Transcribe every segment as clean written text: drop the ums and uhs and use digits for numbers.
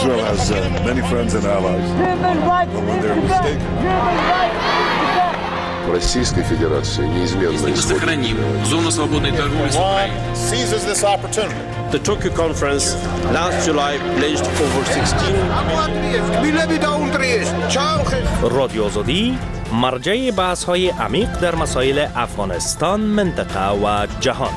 Israel has many friends and allies. But when they're mistaken. Российской Федерации неизменно сохраним зону свободной торговли с Украиной. Seizes this opportunity. The Tokyo conference last July pledged over 16 رادیو آزادی مرجع بحث‌های عمیق در مسائل افغانستان، منطقه و جهان.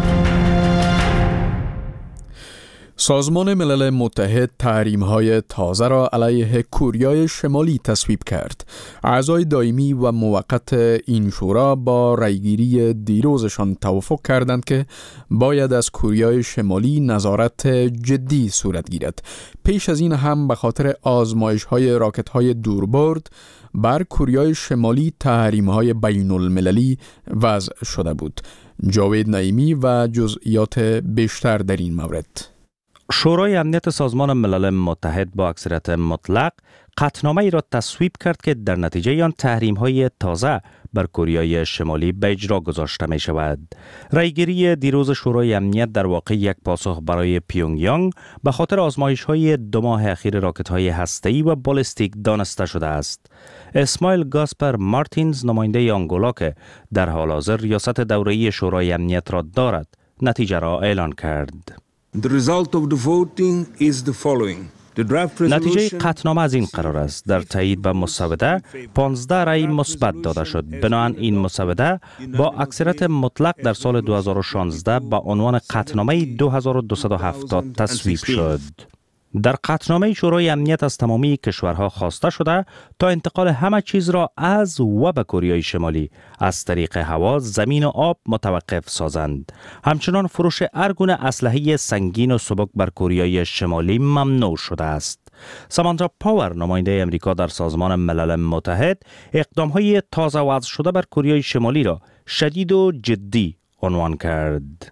سازمان ملل متحد تحریم‌های تازه را علیه کوریای شمالی تصویب کرد. اعضای دائمی و موقت این شورا با رأیگیری دیروزشان توافق کردند که باید از کوریای شمالی نظارت جدی صورت گیرد. پیش از این هم به خاطر آزمایش‌های راکت‌های دوربرد بر کوریای شمالی تحریم‌های بین‌المللی وضع شده بود. جاوید نعیمی و جزئیات بیشتر در این مورد. شورای امنیت سازمان ملل متحد با اکثریت مطلق قطعنامه ای را تصویب کرد که در نتیجه آن تحریم‌های تازه بر کوریای شمالی به اجرا گذاشته می شود. رأیگیری دیروز شورای امنیت در واقع یک پاسخ برای پیونگیانگ به خاطر آزمایش‌های 2 ماه اخیر راکت‌های هسته‌ای و بالستیک دانسته شده است. اسماعیل گاسپر مارتینز، نماینده آنگولا که در حال حاضر ریاست دوره‌ای شورای امنیت را دارد، نتیجه را اعلان کرد. The result of the voting is the following. نتیجه قطعنامه از این قرار است: در تایید و مسوده 15 رأی مثبت داده شد. بنابراین این مسوده با اکثریت مطلق در سال 2016 با عنوان قطعنامه 2270 تصویب شد. در قطعنامه شورای امنیت از تمامی کشورها خواسته شده تا انتقال همه چیز را از و به کوریای شمالی از طریق هوا، زمین و آب متوقف سازند. همچنان فروش هر گونه اسلحه سنگین و سبک بر کوریای شمالی ممنوع شده است. سامانتا پاور، نماینده امریکا در سازمان ملل متحد، اقدام‌های تازه وضع شده بر کوریای شمالی را شدید و جدی عنوان کرد.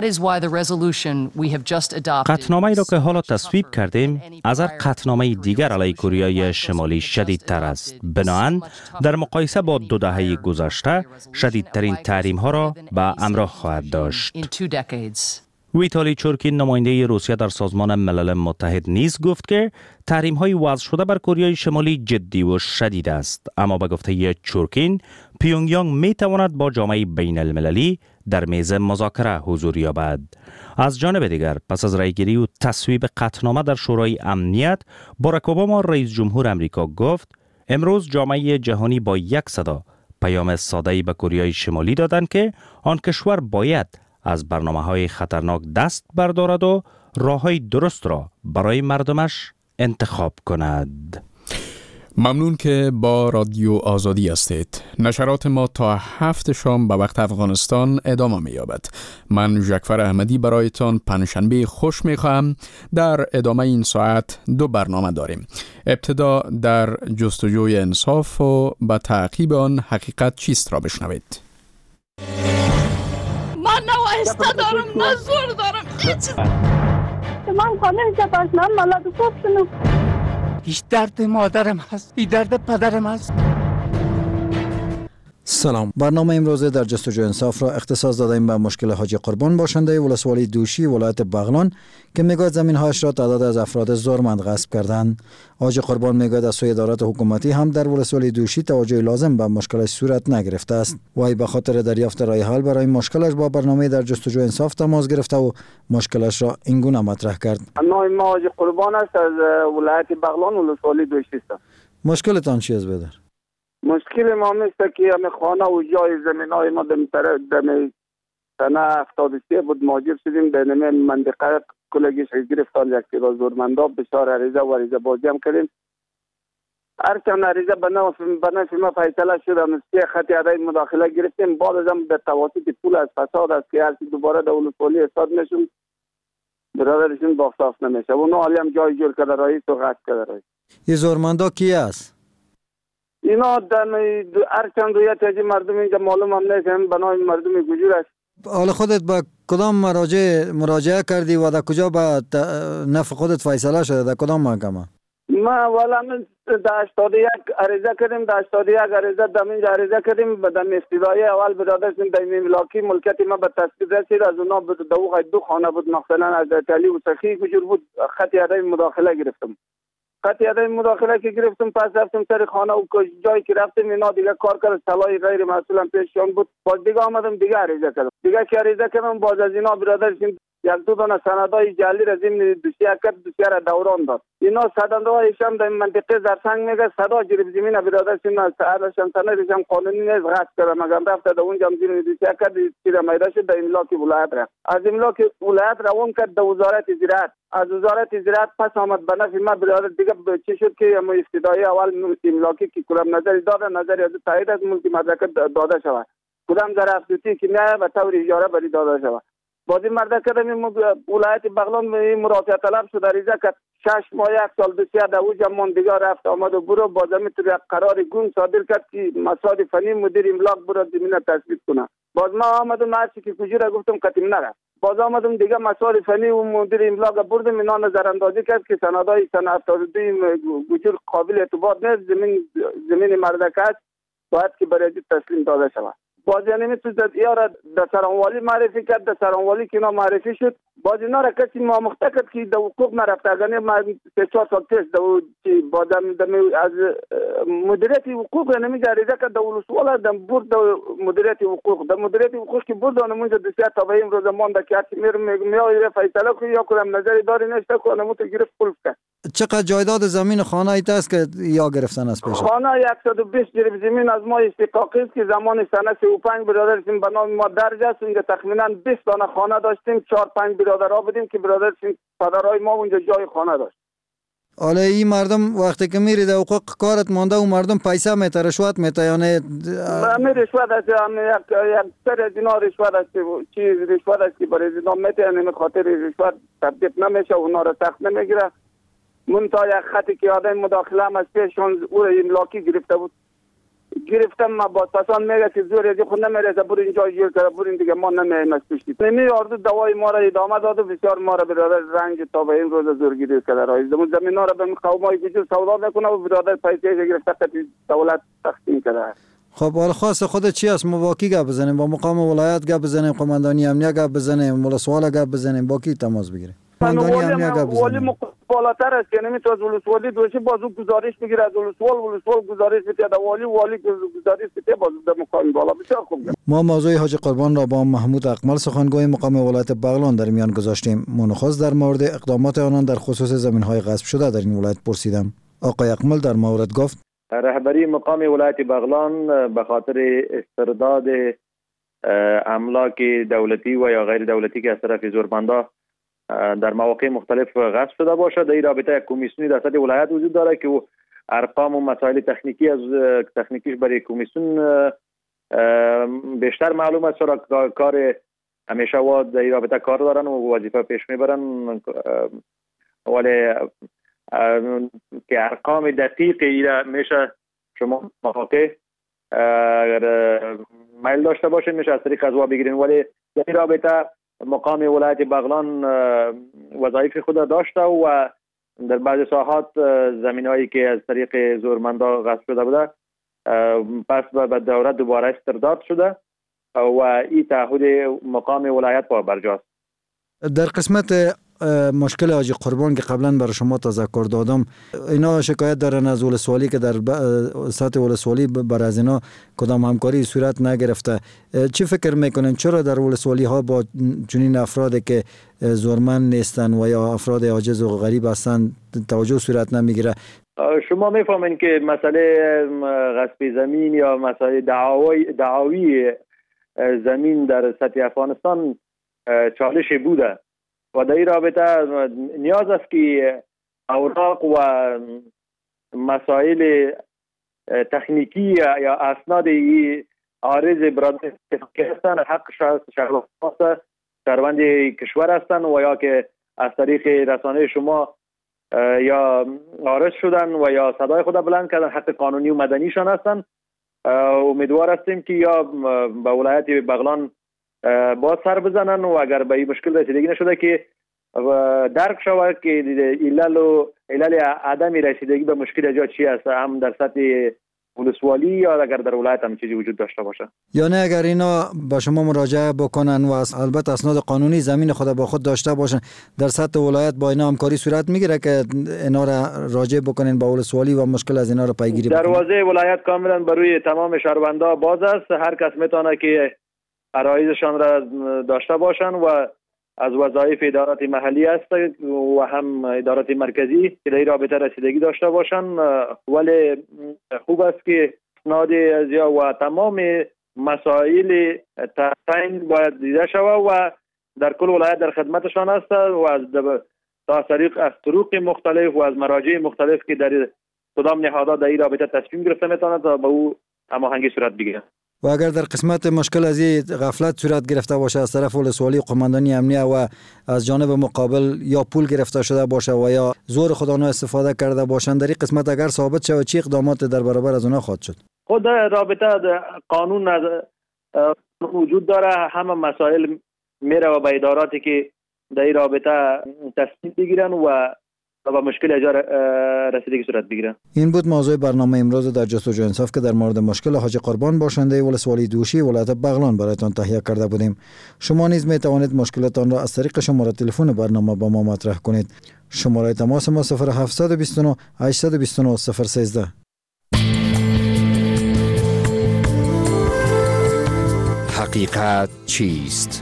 قطعنامه‌ای را که حالا تصویب کردیم از هر قطعنامه دیگر علیه کوریای شمالی شدیدتر است. بنابراین در مقایسه با 2 دهه گذشته شدیدترین تحریم‌ها را به همراه خواهد داشت. ویتالی چورکین، نماینده روسیه در سازمان ملل متحد نیز گفت که تحریم‌های وضع شده بر کوریای شمالی جدی و شدید است. اما به گفته چورکین، پیونگیانگ می‌تواند با جامعه بین المللی در میز مذاکره حضور یابد. از جانب دیگر، پس از رأیگیری و تصویب قطعنامه در شورای امنیت، باراک اوباما رئیس جمهور امریکا گفت امروز جامعه جهانی با یک صدا پیام ساده‌ای به کوریای شمالی دادند که آن کشور باید از برنامه‌های خطرناک دست بردارد و راه‌های درست را برای مردمش انتخاب کند. ممنون که با رادیو آزادی هستید. نشرات ما تا 7 شام به وقت افغانستان ادامه می‌یابد. من ژکفر احمدی برایتان پنجشنبه خوش می‌خواهم. در ادامه این ساعت 2 برنامه داریم. ابتدا در جستجوی انصاف و به تعقیب آن حقیقت چیست را بشنوید. من نه وایسته دارم نه زور دارم. من خانه جباز من ملاد کوفشنو. هیچ درد مادرم هست، هیچ درد پدرم هست. سلام. برنامه امروزه در جستجوی انصاف را اختصاص دادیم به مشکل حاجی قربان، باشنده ولسوالی دوشی ولایت بغلان که میگوید زمین‌هایش را تعداد از افراد زورمند غصب کردند. حاجی قربان میگوید از سوی ادارات حکومتی هم در ولسوالی دوشی توجه لازم به مشکلش صورت نگرفته است. وای به خاطر دریافت راه حل برای مشکلش با برنامه در جستجوی انصاف تماس گرفته و مشکلش را اینگونه مطرح کرد. نام حاجی قربان است، از ولایت بغلان ولسوالی دوشی است. مشکلتان چی است بدر؟ مشکل ما است که همه خانه و جای زمینای ما دم سنه 73 بود مهاجر شدیم در نمی منطقه کلگیش گرفتار یک تیرا زورمندا بسیار عریضه بازی هم کردیم. هر چند عریضه به نفع ما فیصله شد، هم 3 خط عدای مداخله گرفتیم. بعد از هم به تواسط پول از فساد است که هرچی دوباره در ولسوالی حساب نشون برادرشون باختاف نمیشه. اونو حالی هم جای جور کرده رئیس و غصب کرده رئیس. این زورمندا کی است؟ اینا هر چند رویت از مردم اینجا معلوم هم نیست، هم بنای مردم گجور است. حالا خودت با کدام مراجعه کردی و در کجا به نفع خودت فیصله شده؟ در کدام محکمه؟ ما والا من در 81 عریضه کردیم، در 81 عریضه دمینجا عریضه کردیم. به دم ابتدایی اول برادرشون دایمی ملاکی ملکیت ما به تصویب رسید. از اونا دو خانه بود، مثلا از علی و سخی کجور بود، خط ادای مداخله گرفتم. خط ادای مداخله که گرفتم، پس رفتم سر خانه و جایی که رفتم اینا دیگه کار کرد، طلای غیر مسئولم پیششون بود. باز دیگه آمدم دیگه عریضه کردم. دیگه که عریضه کردم باز از اینا برادرشون یک دو دانه سندای جعلی را ضمن دوسیه کرد، دوسیه را دوران داد. اینا سندهایش هم در منطقه زرسنگ میگه صدا گرفت زمین برادرشون سرشان سندش هم قانونی نیست، غصب کردم. مگم رفته در اونجا هم زمین دوسیه کرد، تیر میده شد در املاک ولایت رفت. از املاک ولایت روان کرد در وزارت زراعت. از وزارت زراعت پس آمد به نفع ما برادر دیگه. چی شد که اما ابتدایی اول املاکی که کلام نظری داده، نظری از تایید از ملکی مدرک داده شود، کدام در افسوتی که نه و طور اجاره بری داده شود. بازی مرده کردم ولایت بغلان مرافعه طلب شد، عریضه کرد 6 ماه 1 سال دوسیه در اوجا من دیگه رفت آمد و برو باز میتونه یک قرار گون صادر کرد که مسائل فنی مدیر املاک برو زمین تثبیت کنه. باز ما آمدم هرچی که کجا گفتم قطعی نرفت. باز آمدم دیگه مسائل فنی و مدیر املاک بردم اینا نظر اندازی کرد که سندای سن 72 گجور قابل اعتبار نیست، زمین مردکه است، باید که برای تسلیم داده شود. باز یعنی میتونه یارا در سرانوالی معرفی کرد، در سرانوالی که اینا معرفی شد. باز اینا را کسی مامخته کرد که در حقوق نرفته. اگر ما 3-4 سال پیش باز از مدیریت حقوق نمیگه عریضه کرد در ولسواله در برد مدیریت حقوق. در مدیریت حقوق که برد آنمونجا دوسیه تا به این روز مانده که هرچی میره فیصله کنی یا کدام نظری داری نشته که آنمون تو گرفت قلف کرد. چقدر جایداد زمین خانه ایت است که یا گرفتن از پیش؟ خانه 120 جریب زمین از ما استحقاقی است که زمان سنه 35 برادرشون به نام ما درج است. اونجا تقریبا 20 دانه خانه داشتیم، 4-5 برادرها بودیم که برادرشون پدرای ما اونجا جای خانه داشت. حالا این مردم وقتی که میری در حقوق کارت مانده و مردم پیسه میته، رشوت میته یا نه؟ رشوت است، یک سر از اینا رشوت است، چیز رشوت است که برای اینا میته، یعنی خاطر رشوت تطبیق نمیشه، اونا را سخت نمیگیره. منتها یک خطی که آدم مداخله هم از پیشون او املاکی گرفته بود، گرفتم ما باز پسان میگه که زور از خود نمیرسه، برو اینجا گیر کرده، برو این دیگه ما نمیایم از پشتی. نمی آردو دوای ما را ادامه داده، بسیار ما را برادر رنج تا به این روز زورگیری کرده. رایز زمین ها را به قومای وجود سودا میکنه و برادر پیسه گرفته خطی دولت تقسیم کرده. خب حال خاص خودت چی است؟ مواکی گپ بزنیم، با مقام ولایت گپ بزنیم، قماندانی امنیت گپ بزنیم، ولسواله گپ بزنیم، با کی تماس بگیریم؟ والی بالاتر است که نمیتونه از ولسوالی دوشی بازو گزارش بگیره، از ولسوال گزارش بده، در والی گزارش بده، بازو در مقام بالا. بسیار خوب. ما موضوع حاج قربان را با محمود اقمل سخنگوی مقام ولایت بغلان در میان گذاشتیم. منخواست در مورد اقدامات آنان در خصوص زمین‌های غصب شده در این ولایت پرسیدم. آقای اقمل در مورد گفت رهبری مقام ولایت بغلان به خاطر استرداد املاک دولتی و یا غیر دولتی که از طرف زورمندا در مواقع مختلف غصب شده باشد، در این رابطه یک کمیسیونی در سطح ولایت وجود داره که ارقام و مسائل تکنیکیش برای کمیسیون بیشتر معلوم است. چرا کار همیشه و در این رابطه کار دارن و وظیفه پیش میبرن، ولی که ارقام دقیق ایره میشه شما مواقع اگر میل داشته باشید میشه از طریق ازوا بگیرین، ولی در این رابطه مقام ولایت بغلان وظایف خود داشته و در بعض ساحات زمینهایی که از طریق زورمندا غصب شده بوده پس به دولت دوباره استرداد شده و این تعهد مقام ولایت برجاست. در قسمت مشکل حاج قربان که قبلا برای شما تذکر دادم، اینا شکایت دارن از ولسوالی که در سطح ولسوالی بر از اینا کدام همکاری صورت نگرفته. چی فکر میکنین چرا در ولسوالی ها با چنین افرادی که زورمند نیستن و یا افراد عاجز و غریب هستن توجه صورت نمیگیره؟ شما میفهمین که مسئله غصب زمین یا مسئله دعاوی زمین در سطح افغانستان چالش بوده و در این رابطه نیاز است که اوراق و مسائل تکنیکی یا اسناد عارض برادر هستند، حق شهروند کشور هستند و یا که از طریق رسانه شما یا عارض شدن و یا صدای خود بلند کردن، حق قانونی و مدنیشان هستند. امیدوار هستیم که یا به ولایت بغلان باز سر بزنن و اگر به این مشکل رسیدگی نشده که درک شود که علل و علل عدم رسیدگی به مشکل جا چی است؟ هم در سطح ولسوالی یا اگر در ولایت هم چیزی وجود داشته باشه؟ یعنی اگر اینا با شما مراجعه بکنن و البته اسناد قانونی زمین خود با خود داشته باشن، در سطح ولایت با اینا همکاری صورت میگیره که اینا را راجع بکنین با ولسوالی و مشکل از اینا را پیگیری بکنین؟ دروازه ولایت کاملا بروی تمام شهروندان باز است. هر کس میتونه که عرایضشان را داشته باشن و از وظایف ادارات محلی است و هم ادارات مرکزی که در این رابطه رسیدگی داشته باشن. ولی خوب است که اسناد و تمام مسائل تعیین باید دیده شود و در کل ولایت در خدمتشان است و از طرق مختلف و از مراجع مختلف که در کدام نهادها در این رابطه تصمیم گرفته میتواند تا به او هماهنگی صورت بگیرد. و اگر در قسمت مشکل از این غفلت صورت گرفته باشه از طرف ولسوالی قماندانی امنیه و از جانب مقابل یا پول گرفته شده باشه و یا زور خودآنها استفاده کرده باشند، در این قسمت اگر ثابت شود چه اقدامات در برابر از اونها خواهد شد؟ خود رابطه قانون وجود داره، همه مسائل میره و به اداراتی که در این رابطه تصمیم بگیرن و با مشکل اجاره رسیدگی صورت بگیرن. این بود موضوع برنامه امروز در جستجو انصاف که در مورد مشکل حاجی قربان باشنده ولسوالی دوشی ولایت بغلان برایتان تهیه کرده بودیم. شما نیز می توانید مشکلتان را از طریق شماره تلفن برنامه با ما مطرح کنید. شماره تماس ما 0729 829 013. حقیقت چیست؟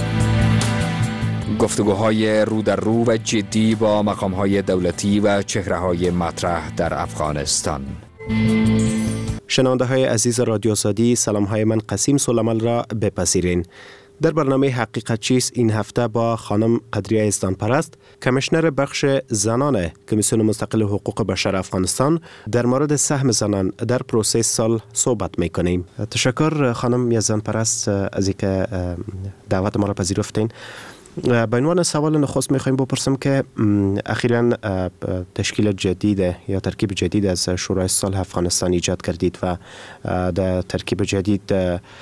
گفتگوهای رو در رو و جدی با مقامهای دولتی و چهره‌های مطرح در افغانستان. شنونده های عزیز رادیو آزادی، سلام های من قسیم سلیمان را بپذیرین. در برنامه حقیقت چیست این هفته با خانم قدریه ازدانپرست، کمیشنر بخش زنان کمیسیون مستقل حقوق بشر افغانستان، در مورد سهم زنان در پروسه صلح صحبت میکنیم. تشکر خانم ازدانپرست از اینکه دعوت ما را پذیرفتین. به عنوان سوال نخست میخوایم بپرسم که اخیراً تشکیل جدید یا ترکیب جدید از شورای صلح افغانستان ایجاد کردید و در ترکیب جدید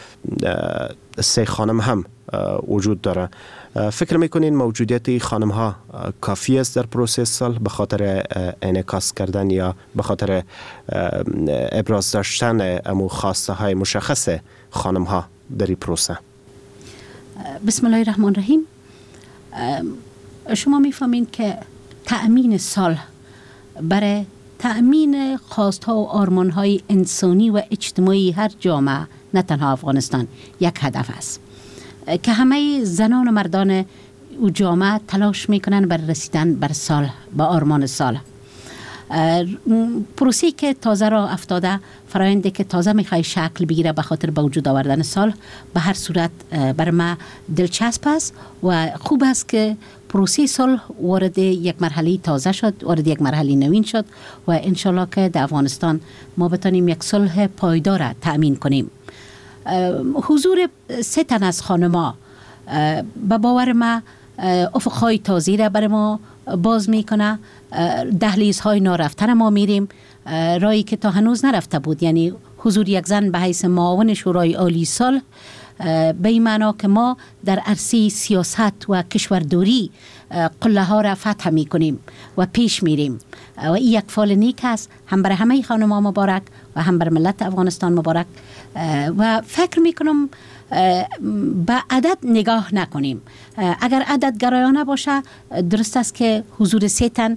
3 خانم هم وجود داره. فکر میکنین موجودیت خانم ها کافی است در پروسه صلح به خاطر انعکاس کردن یا به خاطر ابراز داشتن امو خواسته های مشخص خانم ها در این پروسه؟ بسم الله الرحمن الرحیم. شما میفهمین که تأمین صلح برای تأمین خواستها و آرمانهای انسانی و اجتماعی هر جامعه، نه تنها افغانستان، یک هدف است که همه زنان و مردان او جامعه تلاش میکنن بر رسیدن بر صلح، با آرمان صلح. پروسه‌ای که تازه را افتاده، فرآیندی که تازه میخواد شکل بگیره به خاطر به وجود آوردن صلح، به هر صورت بر ما دلچسب است و خوب است که پروسه صلح وارد یک مرحله تازه شد، وارد یک مرحله نوین شد و انشالله که در افغانستان ما بتانیم یک صلح پایدار تأمین کنیم. حضور 3 تن از خانما به باور ما افقهای تازه را بر ما باز میکنه. دهلیزهای نارفتن ما میریم، رایی که تا هنوز نرفته بود، یعنی حضور یک زن به حیث معاون شورای عالی صلح، به این معنا که ما در عرصه سیاست و کشورداری قله ها را فتح می کنیم و پیش میریم و این یک فال نیک است، هم برای همه خانم ها مبارک و هم بر ملت افغانستان مبارک. و فکر می کنم به عدد نگاه نکنیم. اگر عدد گرایانه باشه، درست است که حضور 3 تن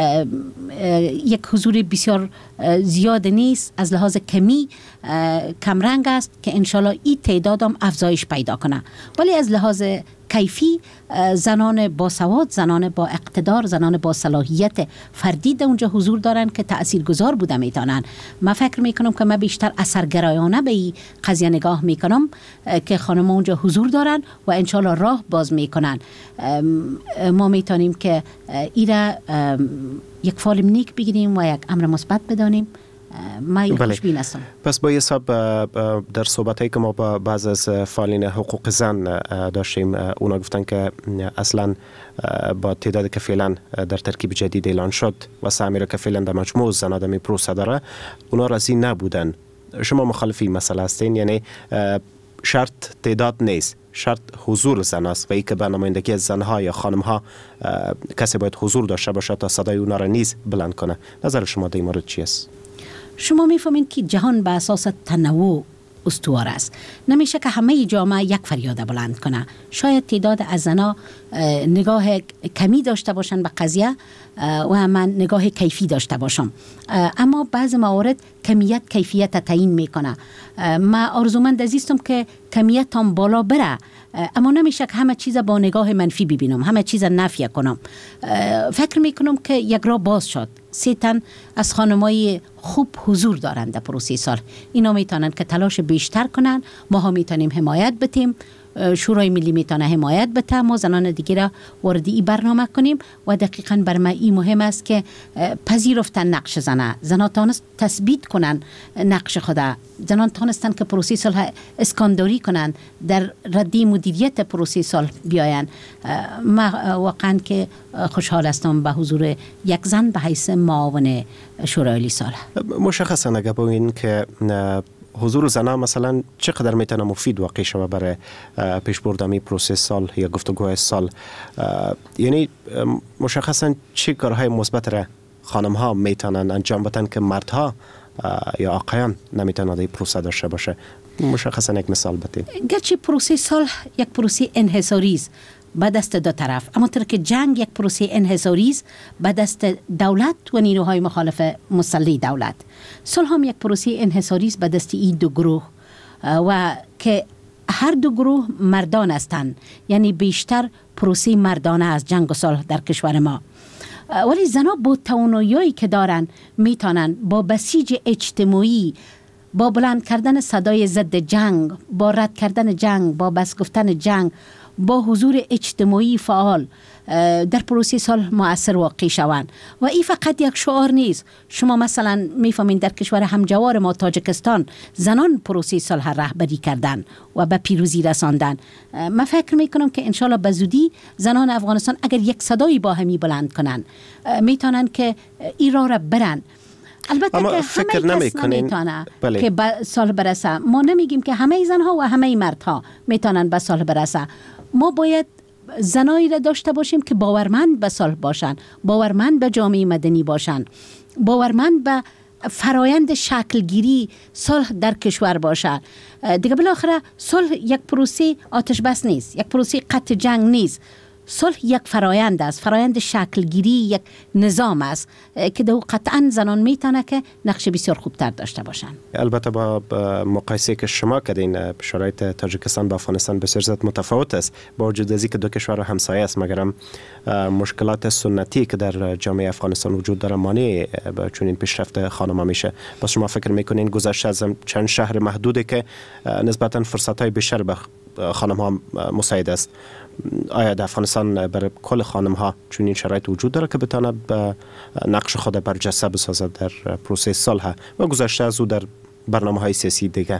یک حضور بسیار زیاد نیست، از لحاظ کمی کمرنگ است که انشالله این تعداد هم افزایش پیدا کنه. ولی از لحاظ کیفی زنان با سواد، زنان با اقتدار، زنان با صلاحیت فردی در اونجا حضور دارن که تاثیرگذار بوده میتونن. من فکر میکنم که من بیشتر اثرگرایانه به این قضیه نگاه میکنم که خانم اونجا حضور دارن و انشالله راه باز میکنن. ما میتونیم که ایره یک فال نیک بگیریم و یک امر مثبت بدانیم. من خوشبین هستم. پس با حساب در صحبتایی که ما با بعض از فعالین حقوق زن داشتیم، اونا گفتن که اصلا با تعدادی که فعلا در ترکیب جدید اعلان شد و سهمی را که فعلا در مجموع زنان در پروسه داره، اونا راضی نبودن. شما مخالف این مسئله هستین؟ یعنی شرط تعداد نیست، شرط حضور زن است و ای که به نمایندگی زنها یا خانمها کسی باید حضور داشته باشه تا صدای اونا را نیز بلند کنه. نظر شما در این مورد چی است؟ شما میفهمین که جهان به اساس تنوع استوار است. نمیشه که همه جامعه یک فریاد بلند کنه. شاید تعداد از زنها نگاه کمی داشته باشن به قضیه و من نگاه کیفی داشته باشم، اما بعض موارد کمیت کیفیت تعیین میکنه. من آرزومند عزیزم که کمیت هم بالا بره، اما نمیشه که همه چیز با نگاه منفی ببینم، همه چیز نفی کنم. فکر میکنم که یک راه باز شد. 3 تن از خانمای خوب حضور دارند در پروسه سال. اینا میتونن که تلاش بیشتر کنن، ما ها میتونیم حمایت بتیم، شورای ملی میتونه حمایت بده، ما زنان دیگه را وارد این برنامه کنیم و دقیقاً بر من این مهم است که پذیرفتن نقش زنان تانست تثبیت کنن نقش خدا، زنان تانستن که پروسه صلح اسکانداری کنن، در ردی مدیریت پروسه صلح بیاین. ما واقعاً که خوشحال هستم به حضور یک زن به حیث معاون شورای صلح. مشخصاً اگه بگوین که حضور زنان مثلا چقدر میتونه مفید واقع شود برای پیشبردن پروسه صلح یا گفتگوهای صلح، یعنی مشخصا چه کارهای مثبت را خانم ها میتونن انجام بدن که مردها یا آقایان نمیتونن در پروسه داشته باشه؟ مشخصا یک مثال بدید. گرچه پروسه صلح یک پروسه انحصاری است به دست دو طرف، اما طور که جنگ یک پروسه انحصاری است به دست دولت و نیروهای مخالف مسلح دولت، صلح هم یک پروسه انحصاری است به دست این دو گروه و که هر دو گروه مردان هستند، یعنی بیشتر پروسه مردانه از جنگ و صلح در کشور ما. ولی زنها با توانایی که دارن میتونن با بسیج اجتماعی، با بلند کردن صدای ضد جنگ، با رد کردن جنگ، با بس گفتن جنگ، با حضور اجتماعی فعال در پروسه صلح مؤثر واقع شوند. و این فقط یک شعار نیست. شما مثلا میفهمین در کشور همجوار ما تاجیکستان زنان پروسه صلح رهبری کردن و به پیروزی رساندن. من فکر میکنم که انشالله به زودی زنان افغانستان اگر یک صدایی با همی بلند کنن میتونن که این راه را برن. البته که همه کس نمیتونه که به صلح برسه. ما نمیگیم که همه زنها و همه مردها میتونن به صلح برسه. ما باید زنایی را داشته باشیم که باورمند به صلح باشن، باورمند به جامعه مدنی باشن، باورمند به فرایند شکلگیری صلح در کشور باشن. دیگه بالاخره صلح یک پروسه آتش بس نیست، یک پروسه قطع جنگ نیست. صلح یک فرایند است، فرایند شکلگیری یک نظام است که دو قطعا زنان میتونه که نقش بسیار خوبتر داشته باشن. البته با مقایسه که شما کردین شرایط تاجیکستان با افغانستان بسیار زیاد متفاوت است، با وجود از اینکه دو کشور همسایه است، مگرم مشکلات سنتی که در جامعه افغانستان وجود داره مانع چون این پیشرفت خانم‌ها میشه. پس شما فکر میکنین گذشته از چند شهر محدوده که نسبتا فرصت‌های بیشتر به خانم‌ها مساعد است، آیا در افغانستان برای کل خانم‌ها چون این شرایط وجود داره که بتونه به نقش خود برجسته بسازد در پروسه صلح و گذشته از او در برنامه‌های سیاسی دیگه؟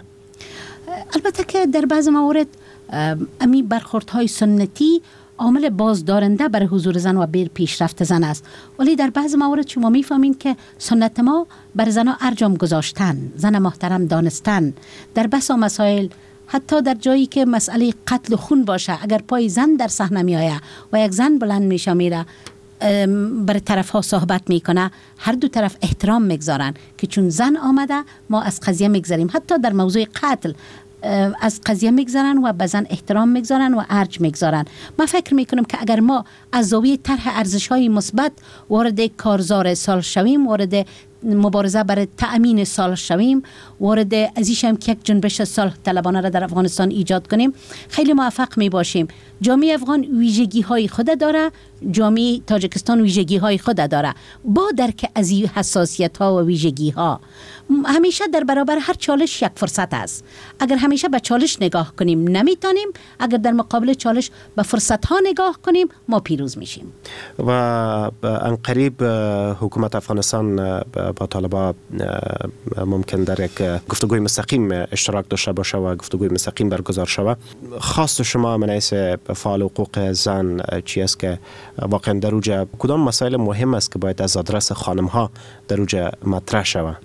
البته که در بعض موارد امی برخوردهای سنتی عامل بازدارنده برای حضور زن و بر پیشرفت زن است، ولی در بعض موارد شما میفهمین که سنت ما بر زنها ارجام گذاشتن، زن محترم دانستن در بسا مسائل، حتی در جایی که مسئله قتل خون باشه، اگر پای زن در صحنه می آید و یک زن بلند میشه میره بر طرف ها صحبت میکنه، هر دو طرف احترام میگذارن که چون زن آمده ما از قضیه میگذاریم. حتی در موضوع قتل از قضیه میگذارن و به زن احترام میگذارن و ارج میگذارن. من فکر میکنم که اگر ما از زاویه طرح ارزش های مثبت وارد کارزار صلح شویم، وارد مبارزه برای تأمین صلح شویم، وارد ازیش هم که یک جنبش صلح طلبانه را در افغانستان ایجاد کنیم، خیلی موفق می باشیم. جامعه افغان ویژگی های خود داره، جامعه تاجیکستان ویژگی های خود داره. با درک از این حساسیت ها و ویژگی ها همیشه در برابر هر چالش یک فرصت است. اگر همیشه به چالش نگاه کنیم نمیتونیم، اگر در مقابل چالش به فرصت ها نگاه کنیم ما پیروز میشیم. و انقریب حکومت افغانستان با طالبان ممکن در یک گفتگوی مستقیم اشتراک داشته باشه و گفتگوی مستقیم برگزار شود. خواست شما من حیث فعال حقوق زن چی است که واقعا در اوجه کدام مسائل مهم است که باید از آدرس خانم ها در اوجه مطرح شود؟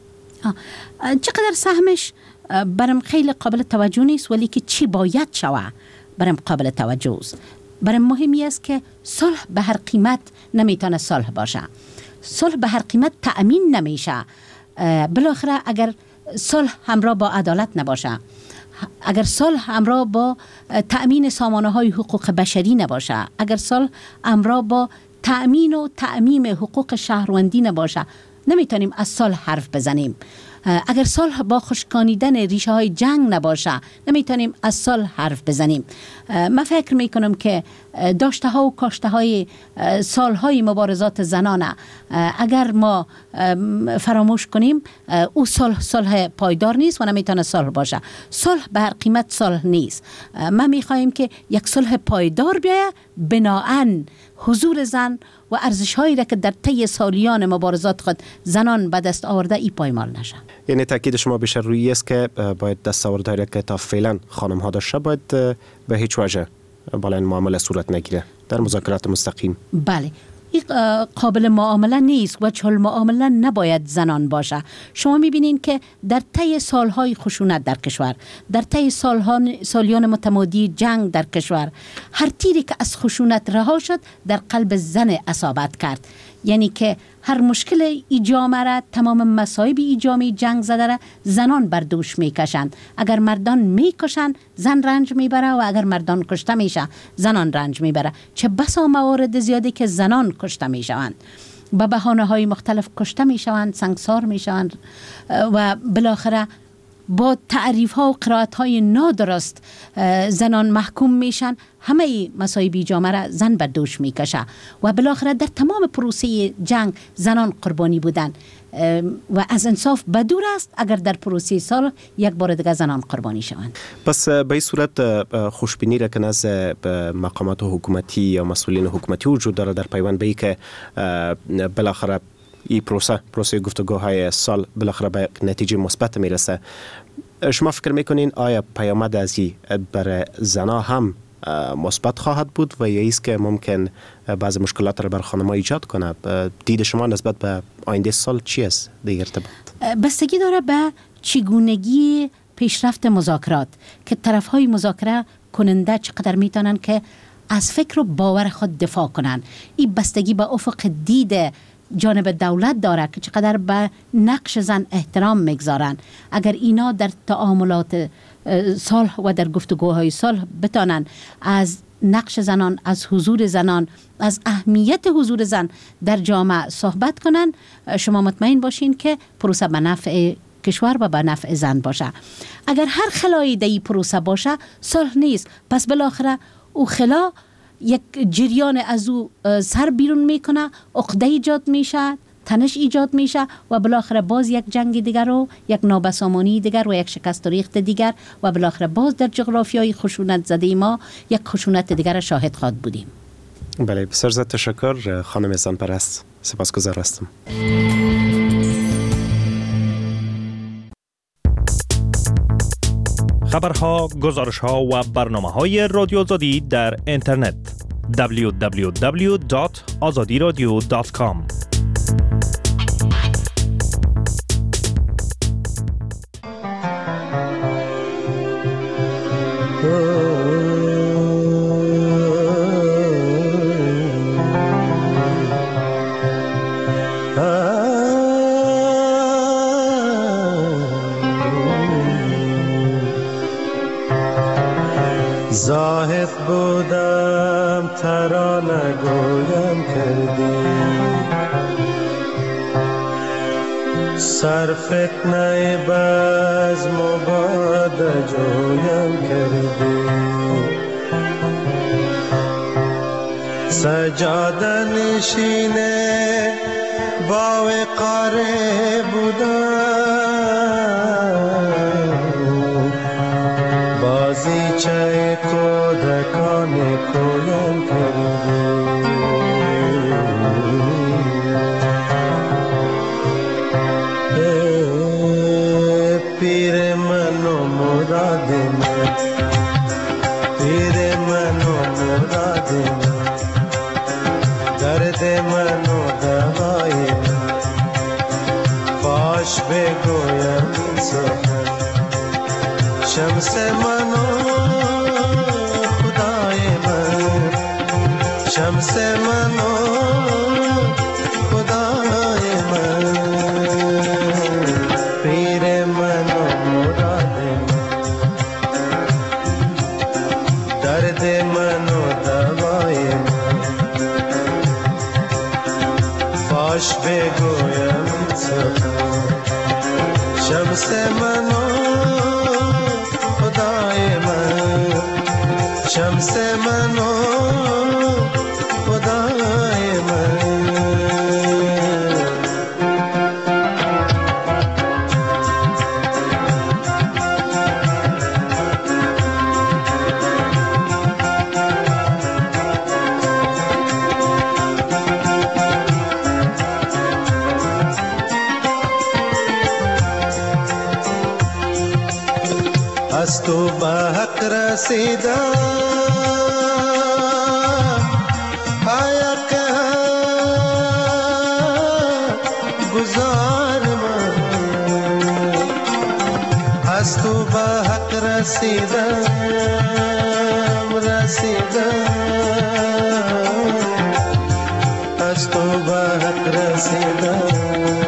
چقدر سهمش برام خیلی قابل توجه نیست، ولی که چی باید شود برام قابل توجه است. برام مهمی است که صلح به هر قیمت نمیتونه صلح باشه. صلح به هر قیمت تأمین نمیشه. بالاخره اگر صلح همراه با عدالت نباشه، اگر صلح همراه با تأمین سامانه های حقوق بشری نباشه، اگر صلح همراه با تأمین و تعمیم حقوق شهروندی نباشه، نمیتونیم از صلح حرف بزنیم. اگر صلح با خشکانیدن ریشه های جنگ نباشه، نمیتونیم از صلح حرف بزنیم. من فکر میکنم که داشته ها و کاشته های سال های مبارزات زنانه اگر ما فراموش کنیم، او صلح پایدار نیست و نمیتونه صلح باشه. صلح به هر قیمت صلح نیست. ما میخواهیم که یک صلح پایدار بیاید بناهن حضور زن و ارزش هایی را که در طی سالیان مبارزات خود زنان به دست آورده ای پایمال نشه. یعنی تاکید شما بیشتر روی است که باید دستاوردهایی که تا فعلا خانم ها داشته باید به هیچ وجه بالا این معامله صورت نگیره در مذاکرات مستقیم. بله، این قابل معامله نیست و چل معامله نباید زنان باشه. شما میبینین که در طی سالهای خشونت در کشور، در طی سالیان متمادی جنگ در کشور، هر تیری که از خشونت رها شد در قلب زن اصابت کرد. یعنی که هر مشکل ایجامه را، تمام مصائب ایجامی جنگ زده را زنان بر دوش میکشند. اگر مردان میکشند زن رنج میبره و اگر مردان کشته میشه زنان رنج میبره. چه بسا موارد زیادی که زنان کشته میشوند، به بهانه های مختلف کشته میشوند، سنگسار میشوند و بالاخره با تعریف ها و قرائت های نادرست زنان محکوم میشن. همه مصائب جامعه را زن بر دوش میکشه و بالاخره در تمام پروسه جنگ زنان قربانی بودن و از انصاف بدور است اگر در پروسه صلح یک بار دیگه زنان قربانی شوند. پس به این صورت خوشبینی را که از مقامات حکومتی یا مسئولین حکومتی وجود داره در پیوند به ای که بالاخره این پروسه گفتگوهای سال بالاخره به نتیجه مثبت میرسه، شما فکر میکنین آیا پیامد از این برای زنا هم مثبت خواهد بود و یا ایست که ممکن بعض مشکلات را بر خانم‌ها ایجاد کنه؟ دید شما نسبت به آینده سال چی است در ارتباط؟ بستگی داره به چگونگی پیشرفت مذاکرات که طرف‌های مذاکره کننده چقدر میتونن که از فکر و باور خود دفاع کنن. این بستگی به افق دید جانب دولت داره که چقدر به نقش زن احترام میگذارن. اگر اینا در تعاملات صلح و در گفتگوهای صلح بتانن از نقش زنان، از حضور زنان، از اهمیت حضور زن در جامعه صحبت کنن، شما مطمئن باشین که پروسه به نفع کشور و به نفع زن باشه. اگر هر خلایی در این پروسه باشه صلح نیست، پس بالاخره او خلا یک جریان از او سر بیرون میکنه، عقده ایجاد میشه، تنش ایجاد میشه و بالاخره باز یک جنگ دیگر و یک نابسامانی دیگر و یک شکست و ریخت دیگر و بالاخره باز در جغرافیای خشونت زده ما یک خشونت دیگر شاهد خواهد بودیم. بله، بسیار زیاد تشکر خانم زن پرست، سپاسگزار هستم. خبرها، گزارشها و برنامه‌های رادیو آزادی در اینترنت www.azadiradio.com. زاهد بودم ترانه گویم کردی، سر فتنه بزم و باد جویم کردی، سجاده نشینه با وقاره بودم، بازی چه کودکان کویم کردی، پیر من و مراد من، پیر من و مراد من، درد من و دوای من، فاش بگویم سخن، شمس من و خدا شمس من و خدای من پیر من و مراد من درد من و دوای من فاش بگویم سخن شمس من و خدای من شمس من و خدای من از تو به حق رسیدم حق گزار من از تو به حق رسیدم از تو به حق رسیدم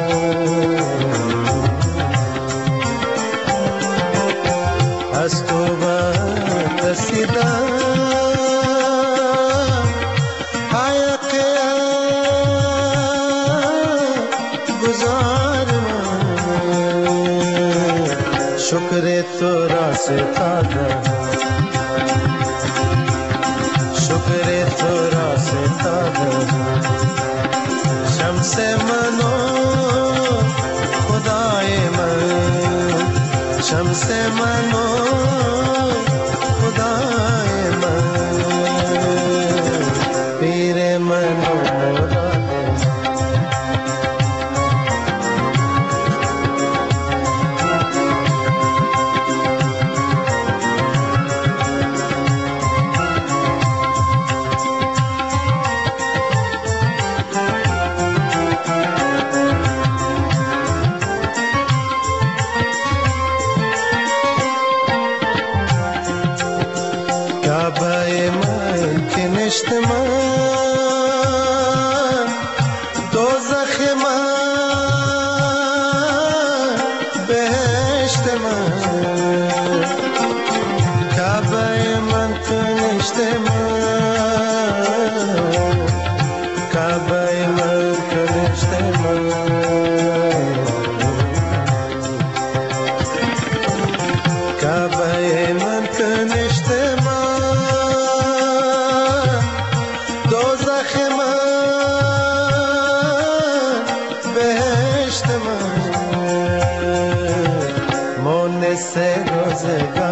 از تو به حق رسیدم حق گزار من شکر تو را ستادم شکر تو را ستادم شمس من و خدای من شمس من و خدای من پیر من و مراد کنشت من دوزخ من بهشت من کعبه من کنشت من کعبه من کنشت من کعبه من کنشت من دوزخ من بهشت من مونس روزگار